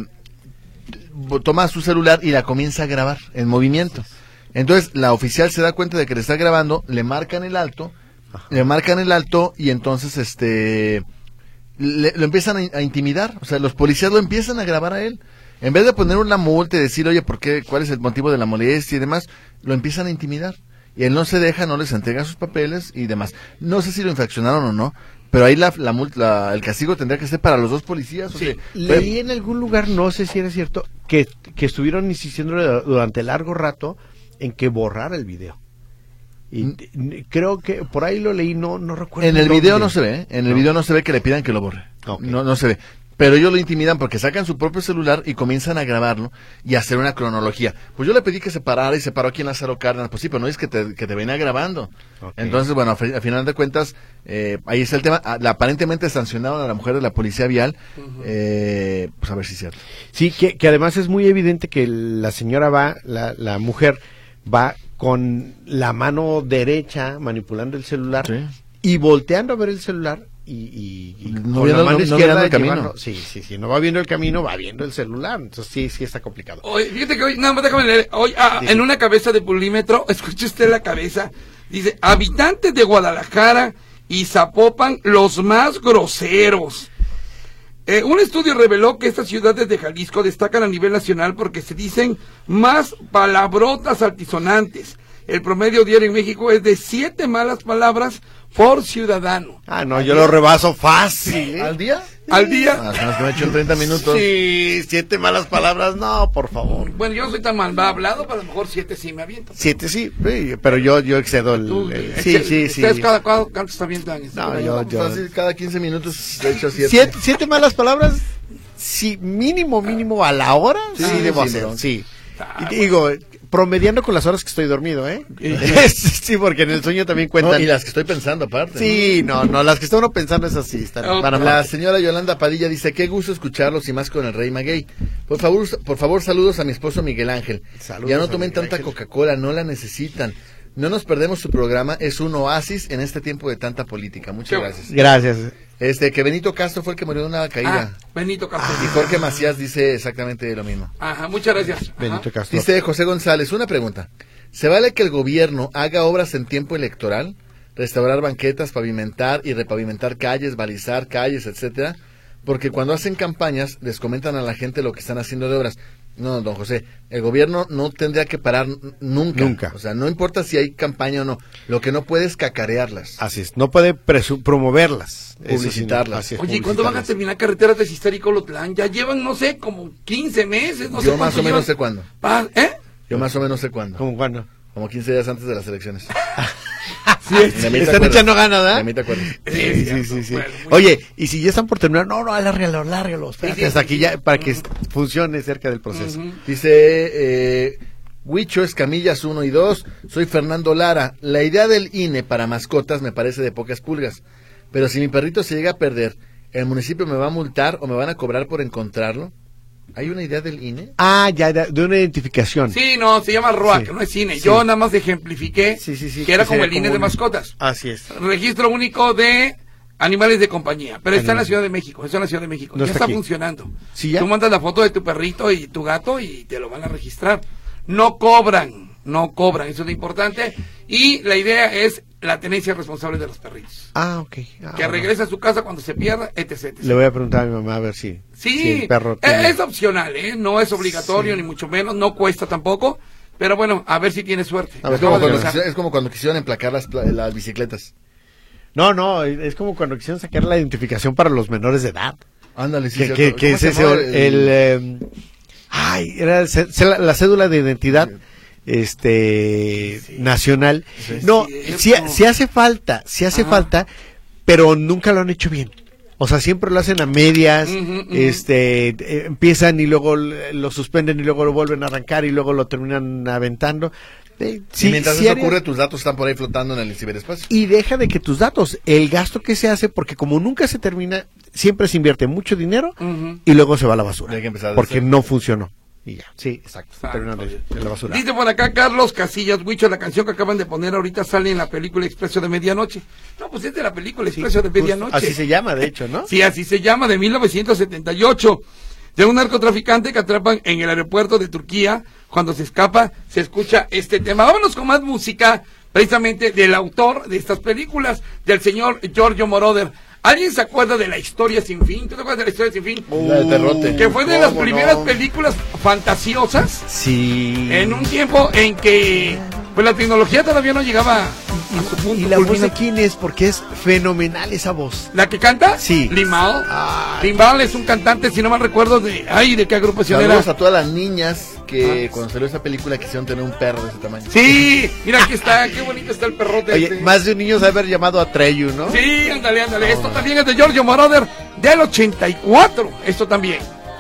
toma su celular y la comienza a grabar en movimiento. Entonces, la oficial se da cuenta de que le está grabando, le marcan el alto, le marcan el alto y entonces, este... le, lo empiezan a, a intimidar, o sea, los policías lo empiezan a grabar a él. En vez de poner una multa y decir, oye, ¿por qué? ¿Cuál es el motivo de la molestia y demás? Lo empiezan a intimidar. Y él no se deja, no les entrega sus papeles y demás. No sé si lo infraccionaron o no, pero ahí la, la, la el castigo tendría que ser para los dos policías. O sí, sea, leí en algún lugar, no sé si era cierto, que, que estuvieron insistiendo durante largo rato en que borrara el video. Y mm. creo que por ahí lo leí, no no recuerdo. En el video no se ve, ¿eh? en el no. video no se ve que le pidan que lo borre. Okay. No no se ve. Pero ellos lo intimidan porque sacan su propio celular y comienzan a grabarlo y a hacer una cronología. Pues yo le pedí que se parara y se paró aquí en Lázaro Cárdenas. Pues sí, pero no es que te, que te venía grabando. Okay. Entonces, bueno, a, a final de cuentas, eh, ahí está el tema. A, la, aparentemente sancionaron a la mujer de la policía vial. Uh-huh. eh, pues a ver si es cierto. Sí, que, que además es muy evidente que la señora va, la, la mujer va con la mano derecha manipulando el celular sí. y volteando a ver el celular. Y, y, y no con viendo, la mano no, izquierda no el camino. Llevando, sí, sí, sí, no va viendo el camino, va viendo el celular. Entonces sí, sí está complicado. Oye, fíjate que hoy, nada más déjame leer, hoy ah, sí, en sí. una cabeza de pulímetro, escuche usted la cabeza, dice, habitantes de Guadalajara y Zapopan, los más groseros. Eh, un estudio reveló que estas ciudades de Jalisco destacan a nivel nacional porque se dicen más palabrotas altisonantes. El promedio diario en México es de siete malas palabras por ciudadano. Ah, no, yo lo rebaso fácil. ¿Eh? ¿Al día? ¿Al día? Ah, se nos ha hecho en treinta minutos. Sí, siete malas palabras, no, por favor. Bueno, yo no soy tan mal hablado, pero a lo mejor siete sí me aviento. Siete sí, pero yo yo excedo el... Tú, el es sí, que sí, sí. Ustedes cada cuánto se avientan. No, yo, yo... Pues así, cada quince minutos de hecho siete. Siete, siete malas palabras, sí, mínimo, mínimo a la hora, sí, sí debo sí, hacer, no. sí. Ah, y digo... promediando con las horas que estoy dormido, ¿eh? Sí, porque en el sueño también cuentan. No, y las que estoy pensando aparte. Sí, no, no, las que está uno pensando es así. Están okay. para la señora Yolanda Padilla dice, qué gusto escucharlos y más con el Rey Maguey. Por favor, por favor, saludos a mi esposo Miguel Ángel. Saludos ya no tomen tanta Ángel. Coca-Cola, no la necesitan. No nos perdemos su programa, es un oasis en este tiempo de tanta política. Muchas sí. gracias. Gracias. Este, que Benito Castro fue el que murió de una caída. Ah, Benito Castro. Y Jorge Macías dice exactamente lo mismo. Ajá, muchas gracias. Ajá. Benito Castro. Dice José González, una pregunta. ¿Se vale que el gobierno haga obras en tiempo electoral? Restaurar banquetas, pavimentar y repavimentar calles, balizar calles, etcétera. Porque cuando hacen campañas les comentan a la gente lo que están haciendo de obras. No, don José, el gobierno no tendría que parar nunca. Nunca. O sea, no importa si hay campaña o no. Lo que no puede es cacarearlas. Así es, no puede promoverlas. Publicitarlas. Sí, oye, ¿cuándo van a terminar carreteras de Cistari-Colotlán? Ya llevan, no sé, como quince meses. No Yo sé más o menos llevan. sé cuándo. ¿Eh? Yo más o menos sé cuándo. ¿Cómo cuándo? Como quince días antes de las elecciones. Sí, sí, están echando ganas, ¿verdad? De mí te acuerdas. Sí, sí, sí, sí. Bueno, oye, y si ya están por terminar, no, no, alárgalo, alárgalo, sí, sí, hasta aquí ya, para que uh-huh. funcione cerca del proceso. Uh-huh. Dice, eh, Huicho Escamillas uno y dos, soy Fernando Lara. La idea del I N E para mascotas me parece de pocas pulgas, pero si mi perrito se llega a perder, ¿el municipio me va a multar o me van a cobrar por encontrarlo? ¿Hay una idea del I N E? Ah, ya, de una identificación. Sí, no, se llama R O A C, sí. no es I N E. Sí. Yo nada más ejemplifiqué sí, sí, sí, que era que como el I N E como de un... mascotas. Así es. Registro único de animales de compañía. Pero Animales. Está en la Ciudad de México, está en la Ciudad de México. No ya está, está funcionando. ¿Sí, ya? Tú mandas la foto de tu perrito y tu gato y te lo van a registrar. No cobran, no cobran, eso es lo importante. Y la idea es la tenencia responsable de los perritos. Ah, ok. Ah, que regrese a su casa cuando se pierda, etcétera, etcétera. Le voy a preguntar a mi mamá a ver si, sí, si el perro tiene... es opcional, ¿eh? No es obligatorio, sí. ni mucho menos, no cuesta tampoco, pero bueno, a ver si tiene suerte. Es como, cuando, es como cuando quisieron emplacar las, las bicicletas. No, no, es como cuando quisieron sacar la identificación para los menores de edad. Ándale, sí, que, que, que es ese, el... el eh, ay, era el, la, la cédula de identidad... Sí. este sí. nacional sí, no sí, sí hace falta sí hace Ajá. falta pero nunca lo han hecho bien, o sea, siempre lo hacen a medias, uh-huh, uh-huh. este eh, empiezan y luego lo suspenden y luego lo vuelven a arrancar y luego lo terminan aventando. Eh, sí, y mientras sí eso haría... ocurre, tus datos están por ahí flotando en el ciberespacio. Y deja de que tus datos, el gasto que se hace, porque como nunca se termina, siempre se invierte mucho dinero uh-huh. y luego se va a la basura, hay que empezar porque no funcionó. Y ya, sí, exacto, terminando de, de la basura. Dice por acá Carlos Casillas, Huicho, la canción que acaban de poner ahorita sale en la película Expreso de Medianoche. No, pues es de la película Expreso sí, de Medianoche. Así se llama, de hecho, ¿no? Sí, así se llama, de mil novecientos setenta y ocho. De un narcotraficante que atrapan en el aeropuerto de Turquía. Cuando se escapa, se escucha este tema. Vámonos con más música, precisamente del autor de estas películas, del señor Giorgio Moroder. ¿Alguien se acuerda de La Historia Sin Fin? ¿Tú te acuerdas de La Historia Sin Fin? La de Terrote. Que fue de las ¿Cómo primeras no? películas fantasiosas Sí. en un tiempo en que pues la tecnología todavía no llegaba a su punto ¿Y la voz de culminante. quién es? Porque es fenomenal esa voz. ¿La que canta? Sí. Limal. Ah. Limal es un cantante, si no mal recuerdo, de... Ay, ¿de qué agrupación Saludos era? a todas las niñas que Ah. cuando salió esta película quisieron tener un perro de ese tamaño. Sí, mira aquí está, qué bonito está el perrote. Oye, este. más de un niño se haber llamado a Treyu, ¿no? Sí, ándale, ándale. Esto también es de Giorgio Moroder del ochenta y cuatro. Esto también.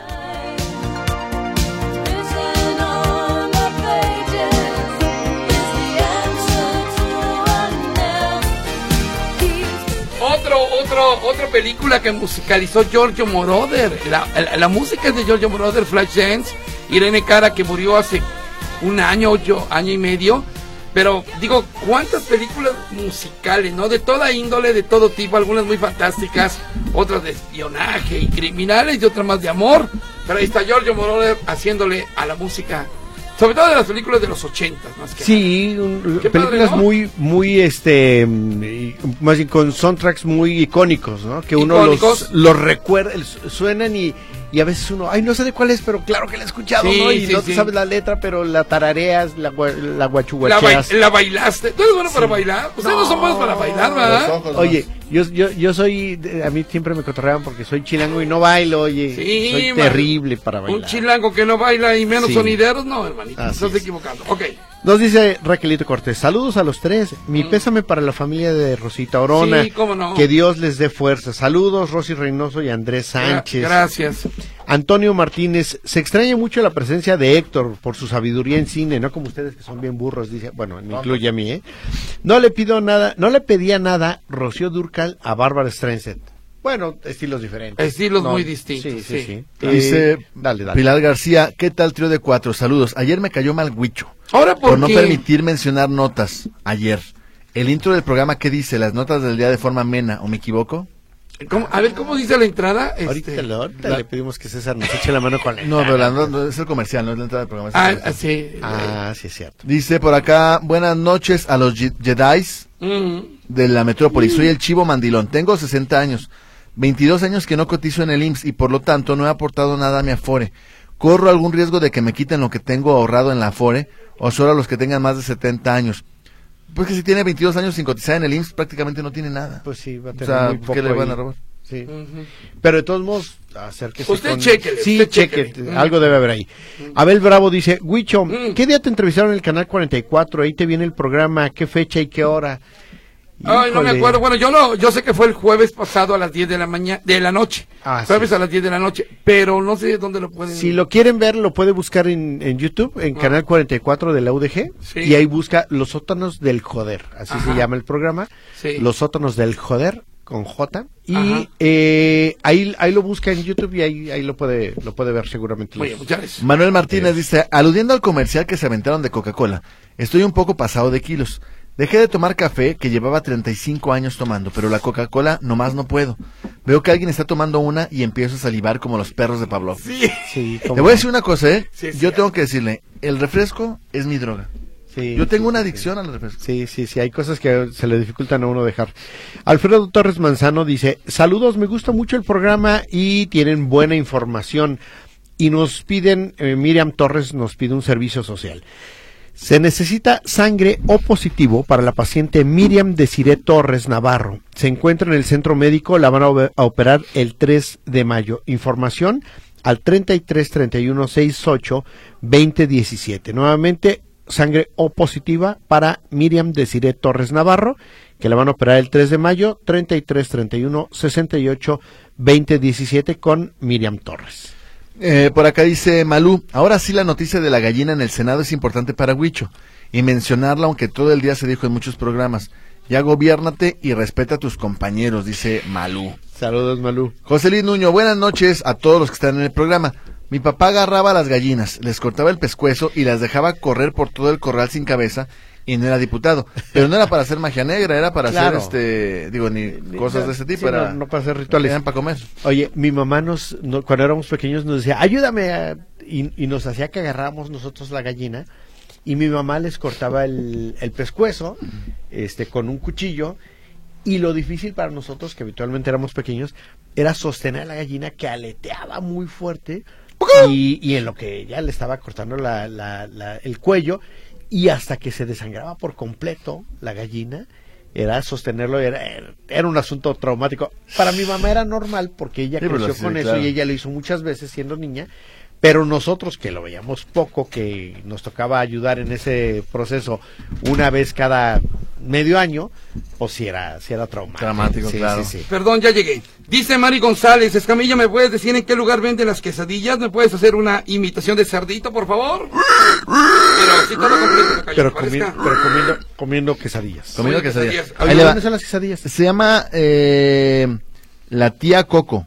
Otro, otro, otra película que musicalizó Giorgio Moroder. La, la, la música es de Giorgio Moroder, Flashdance. Irene Cara, que murió hace un año, ocho, año y medio. Pero digo, ¿cuántas películas musicales, no? De toda índole, de todo tipo, algunas muy fantásticas, otras de espionaje y criminales y otras más de amor. Pero ahí está Giorgio Moroder haciéndole a la música, sobre todo de las películas de los ochentas, más que Sí, un- Qué películas padre, ¿no? muy, muy, este, mm, y- más bien con soundtracks muy icónicos, ¿no? Que uno Icónicos. los, los recuerda, el- suenan y, y a veces uno, ay, no sé de cuál es, pero claro que la he escuchado, Sí, ¿no? Y sí, no sí. te sabes la letra, pero la tarareas, la, gua- la La, guachuguacheas. bai- la bailaste. ¿Tú eres bueno para bailar? Ustedes no, son buenos para bailar, Los ¿verdad? ojos, Oye, yo, yo, yo soy, de- a mí siempre me cotorreaban porque soy chilango y no bailo, oye, Sí, soy man. terrible para bailar. Un chilango que no baila y menos Sí. sonideros, no, hermanito. Así Estás es. equivocando. Ok. Nos dice Raquelito Cortés, saludos a los tres, mi pésame para la familia de Rosita Orona, Sí, cómo no. que Dios les dé fuerza, saludos Rosy Reynoso y Andrés Gra- Sánchez. Gracias. Antonio Martínez, se extraña mucho la presencia de Héctor por su sabiduría en cine, no como ustedes que son bien burros, dice, bueno, me incluye a mí, ¿eh? No le pido nada, no le pedía nada Rocío Dúrcal a Bárbara Streisand. Bueno, estilos diferentes. Estilos No, muy distintos, Sí, sí, sí. sí. Dice Eh, dale, dale. Pilar García, ¿qué tal trío de cuatro? Saludos. Ayer me cayó mal Huicho Ahora, ¿por por no qué? permitir mencionar notas. Ayer. El intro del programa, ¿qué dice? ¿Las notas del día de forma amena o me equivoco? ¿Cómo? A ver, ¿cómo dice la entrada? Ahorita, Este... lo- ahorita la- le pedimos que César nos eche la mano con la No, pero la no- no, es el comercial, no es la entrada del programa. es el Ah, comercial. sí. Ah, sí es cierto. Dice por acá, buenas noches a los Je- Jedis Mm. de la metrópoli. Soy el Chivo Mandilón. Tengo sesenta años. veintidós años que no cotizo en el I M S S y por lo tanto no he aportado nada a mi Afore. ¿Corro algún riesgo de que me quiten lo que tengo ahorrado en la Afore o solo a los que tengan más de setenta años? Pues que si tiene veintidós años sin cotizar en el I M S S prácticamente no tiene nada. Pues sí, va a O tener sea, muy poco ¿qué le van ahí. a robar? Sí. Ujú. Pero de todos modos, acérquese Usted con... chéquele, Sí, usted cheque, chéquele. algo debe haber ahí. Abel Bravo dice, Huicho, Mm. ¿qué día te entrevistaron en el canal cuarenta y cuatro? Ahí te viene el programa, ¿qué fecha y qué hora? Ay, no me Híjole. acuerdo. Bueno, yo lo, yo sé que fue el jueves pasado a las diez de la mañana, de la noche. Ah, Jueves sí. a las diez de la noche, pero no sé dónde lo pueden. Si lo quieren ver, lo puede buscar en, en YouTube, en Ah. canal cuarenta y cuatro de la U D G, Sí. y ahí busca Los Sótanos del Joder, así Ajá. se llama el programa, Sí. Los Sótanos del Joder, con J, y Ajá. eh, ahí ahí lo busca en YouTube y ahí ahí lo puede lo puede ver seguramente. Muy bien, muchas gracias. Manuel Martínez dice, aludiendo al comercial que se aventaron de Coca-Cola, estoy un poco pasado de kilos. Dejé de tomar café que llevaba treinta y cinco años tomando, pero la Coca-Cola nomás no puedo. Veo que alguien está tomando una y empiezo a salivar como los perros de Pavlov. Sí. Sí, Te cómo voy a no. decir una cosa, ¿eh? Sí, es Yo cierto. tengo que decirle, el refresco es mi droga. Sí, Yo tengo sí, una sí, adicción al refresco. Sí, sí, sí, hay cosas que se le dificultan a uno dejar. Alfredo Torres Manzano dice, saludos, me gusta mucho el programa y tienen buena información. Y nos piden, eh, Miriam Torres nos pide un servicio social. Se necesita sangre O positivo para la paciente Miriam Desiree Torres Navarro. Se encuentra en el centro médico, la van a, o- a operar el tres de mayo. Información al treinta y tres treinta y uno sesenta y ocho veinte diecisiete. Nuevamente, sangre O positiva para Miriam Desiree Torres Navarro, que la van a operar el tres de mayo, treinta y tres treinta y uno sesenta y ocho veinte diecisiete con Miriam Torres. Eh, por acá dice Malú, ahora sí la noticia de la gallina en el Senado es importante para Huicho. Y mencionarla aunque todo el día se dijo en muchos programas. Ya gobiérnate y respeta a tus compañeros, dice Malú. Saludos, Malú. José Luis Nuño, buenas noches a todos los que están en el programa. Mi papá agarraba a las gallinas, les cortaba el pescuezo y las dejaba correr por todo el corral sin cabeza y no era diputado. Pero no era para hacer magia negra, era para Claro. hacer, este, digo, ni cosas de ese tipo. Sí, era, no, no para hacer rituales. Eran para comer. Oye, mi mamá nos, no- cuando éramos pequeños nos decía, ayúdame, a-", y, y nos hacía que agarráramos nosotros la gallina, y mi mamá les cortaba el, el pescuezo, este, con un cuchillo, Y lo difícil para nosotros, que habitualmente éramos pequeños, era sostener a la gallina que aleteaba muy fuerte y, y en lo que ya le estaba cortando la, la, la, el cuello, y hasta que se desangraba por completo la gallina, era sostenerlo, era, era un asunto traumático. Para mi mamá era normal porque ella Sí, creció sí, con claro. eso y ella lo hizo muchas veces siendo niña. Pero nosotros, que lo veíamos poco, que nos tocaba ayudar en ese proceso una vez cada medio año, pues sí era, sí era traumático. Traumático, Sí, claro. sí, sí. Perdón, ya llegué. Dice Mari González, Escamilla, ¿me puedes decir en qué lugar venden las quesadillas? ¿Me puedes hacer una imitación de cerdito, por favor? Pero sí todo completo, tocayo, Pero, que comi parezca. pero comiendo, comiendo quesadillas. Comiendo Oye, quesadillas. quesadillas. Ahí Oye, le va. ¿dónde son las quesadillas? Se llama eh, La Tía Coco.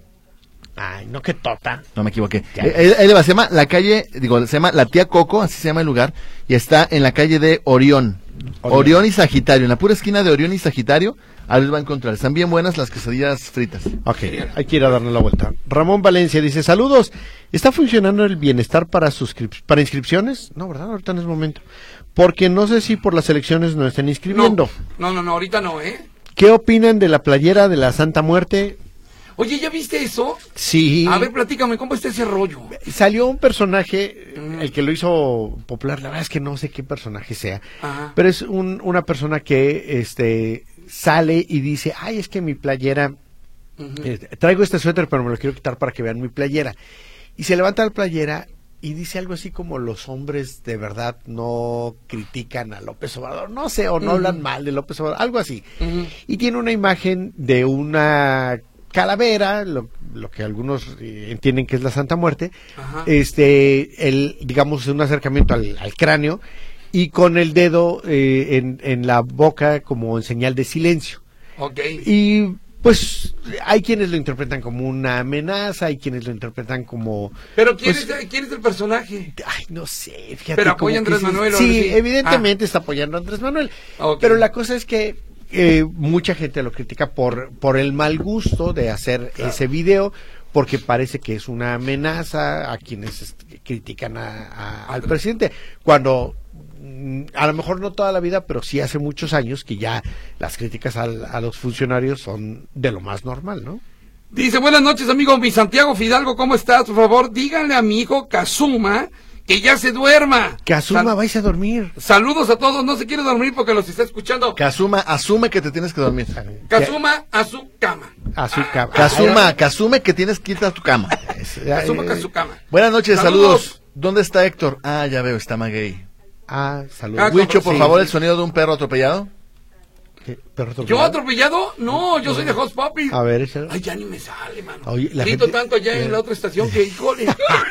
Ay, no, qué tota. No me equivoqué. Ya. Eh, eh, ahí le va, se llama la calle, digo, se llama La Tía Coco, así se llama el lugar, y está en la calle de Orión. Orión. Orión y Sagitario, en la pura esquina de Orión y Sagitario, ahí los va a encontrar. Están bien buenas las quesadillas fritas. Ok, hay que ir a darle la vuelta. Ramón Valencia dice, saludos, ¿está funcionando el bienestar para suscrip para inscripciones? No, ¿verdad? Ahorita no es momento. Porque no sé si por las elecciones nos estén inscribiendo. No, no, no, no, ahorita no, ¿eh? ¿Qué opinan de la playera de la Santa Muerte? Oye, ¿ya viste eso? Sí. A ver, platícame, ¿cómo está ese rollo? Salió un personaje, Mm. el que lo hizo popular, la verdad es que no sé qué personaje sea, Ajá. pero es un, una persona que este sale y dice, ay, es que mi playera, Ujú. eh, traigo este suéter pero me lo quiero quitar para que vean mi playera. Y se levanta la playera y dice algo así como los hombres de verdad no critican a López Obrador, no sé, o no Ujú. hablan mal de López Obrador, algo así. Ujú. Y tiene una imagen de una calavera, lo, lo que algunos eh, entienden que es la Santa Muerte, Ajá. este, el, digamos, un acercamiento al, al cráneo y con el dedo eh, en, en la boca como en señal de silencio. Ok. Y pues hay quienes lo interpretan como una amenaza, hay quienes lo interpretan como... Pero ¿quién, pues, es, ¿quién es el personaje? Ay, no sé, fíjate. Pero apoya a como Andrés que sí- Manuel, ¿o Sí, sí? evidentemente está apoyando a Andrés Manuel. Ok. Pero la cosa es que eh, mucha gente lo critica por, por el mal gusto de hacer Claro. ese video, porque parece que es una amenaza a quienes este, critican a- a- al presidente, cuando mm, a lo mejor no toda la vida, pero sí hace muchos años que ya las críticas al- a los funcionarios son de lo más normal, ¿no? Dice, buenas noches, amigo, mi Santiago Fidalgo, ¿cómo estás? Por favor, díganle a mi hijo Kazuma que ya se duerma. Que asuma, Sal- vais a dormir. Saludos a todos, no se quiere dormir porque los está escuchando. Kazuma, asume que te tienes que dormir. Kazuma a su cama. A su cama. Kazuma, que asume que tienes que irte a tu cama. Kazuma a su cama. Buenas noches, Saludos. saludos. ¿Dónde está Héctor? Ah, ya veo, está Maguey. Ah, saludos. Ah, Huicho, por sí. favor, el sonido de un perro atropellado. ¿Qué? ¿Perro ¿Yo atropellado? atropellado? No, yo soy de Host Puppy. A ver, échalo. Ay, ya ni me sale, mano. Oye, la Grito gente- tanto allá en la otra estación que, híjole.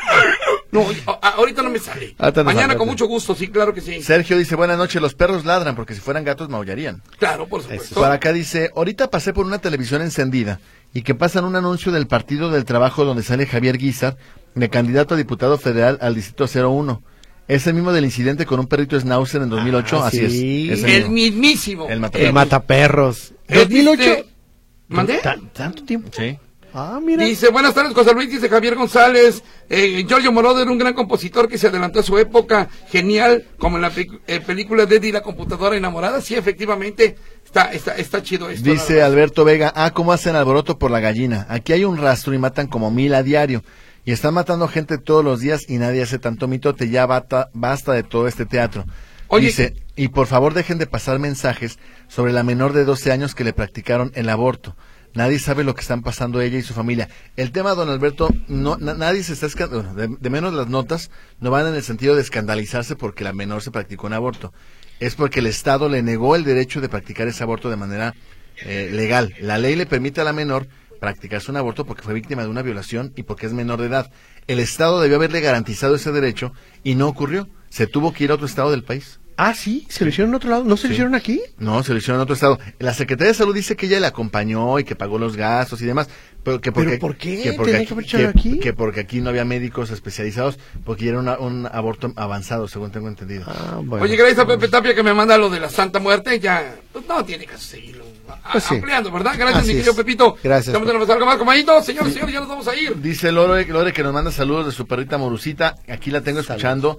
No, a- a- ahorita no me sale. Ahorita no Mañana sale, con ahorita. mucho gusto, sí, claro que sí. Sergio dice, buenas noches, los perros ladran porque si fueran gatos maullarían. Claro, por supuesto. Por acá dice, ahorita pasé por una televisión encendida y que pasan un anuncio del Partido del Trabajo donde sale Javier Guizar, de candidato a diputado federal al distrito cero uno. Es el mismo del incidente con un perrito schnauzer en dos mil ocho, Ah, así sí. es. es El mismo. mismísimo. El mata- El mataperros. Eh, ¿dos mil ocho? dice- ¿Mandé? ¿Tan- ¿Tanto tiempo? Sí. Ah, mira. Dice, buenas tardes, José Luis, dice Javier González, eh, Giorgio Moroder, un gran compositor que se adelantó a su época, genial, como en la pe- eh, película de Eddie la computadora enamorada, sí, efectivamente, está, está, está chido esto. Dice nada más. Alberto Vega, ah, ¿cómo hacen alboroto por la gallina? Aquí hay un rastro y matan como mil a diario. Y están matando gente todos los días y nadie hace tanto mitote. Ya bata, basta de todo este teatro. Oye, Dice, y por favor dejen de pasar mensajes sobre la menor de doce años que le practicaron el aborto. Nadie sabe lo que están pasando ella y su familia. El tema, don Alberto, no, na- nadie se está esca- bueno, de, de menos las notas no van en el sentido de escandalizarse porque la menor se practicó un aborto. Es porque el Estado le negó el derecho de practicar ese aborto de manera eh, legal. La ley le permite a la menor practicarse un aborto porque fue víctima de una violación y porque es menor de edad. El Estado debió haberle garantizado ese derecho y no ocurrió. Se tuvo que ir a otro estado del país. Ah, sí, se lo hicieron en otro lado. ¿No se lo Sí. hicieron aquí? No, se lo hicieron en otro estado. La Secretaría de Salud dice que ella le acompañó y que pagó los gastos y demás. Pero, que porque, ¿Pero por qué? Que porque, Tenía aquí, que haber echado que- aquí. que porque aquí no había médicos especializados, porque era una- un aborto avanzado, según tengo entendido. Ah, bueno. Oye, gracias a Pepe Tapia que me manda lo de la Santa Muerte, ya, pues no tiene caso seguirlo a- Pues sí. ampliando, ¿verdad? Gracias, Así mi querido es. Pepito. Gracias. Estamos en algo más, compañito. Señores, señores, ya nos vamos a ir. Dice Lore, Lore que nos manda saludos de su perrita Morucita. Aquí la tengo escuchando.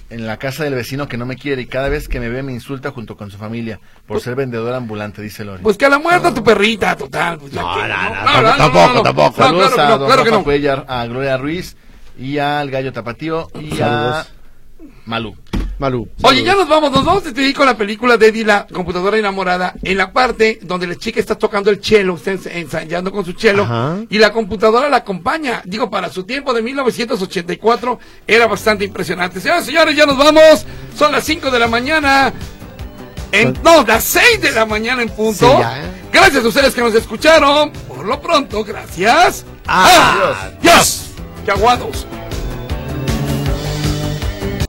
en la casa del vecino que no me quiere y cada vez que me ve me insulta junto con su familia por ser vendedora ambulante, dice Lori. Pues que a la muerta tu perrita, total. Pues, No, que- no, no, tampoco, tampoco. No, Saludos claro que a no, don claro que Rafa no. Cuellar, a Gloria Ruiz y al Gallo Tapatío y Saludos. a Malú. Malú. Oye, ya nos vamos, nos vamos a despedir con la película de Eddie, la computadora enamorada, en la parte donde la chica está tocando el cello, está ens- ensayando con su cello, Ajá. y la computadora la acompaña. Digo, para su tiempo de mil novecientos ochenta y cuatro era bastante impresionante. Señoras y señores, ya nos vamos, son las cinco de la mañana, en, no, las seis de la mañana en punto. Sí, ya, ¿eh? Gracias a ustedes que nos escucharon, por lo pronto, gracias. Adiós. Adiós. Qué aguados.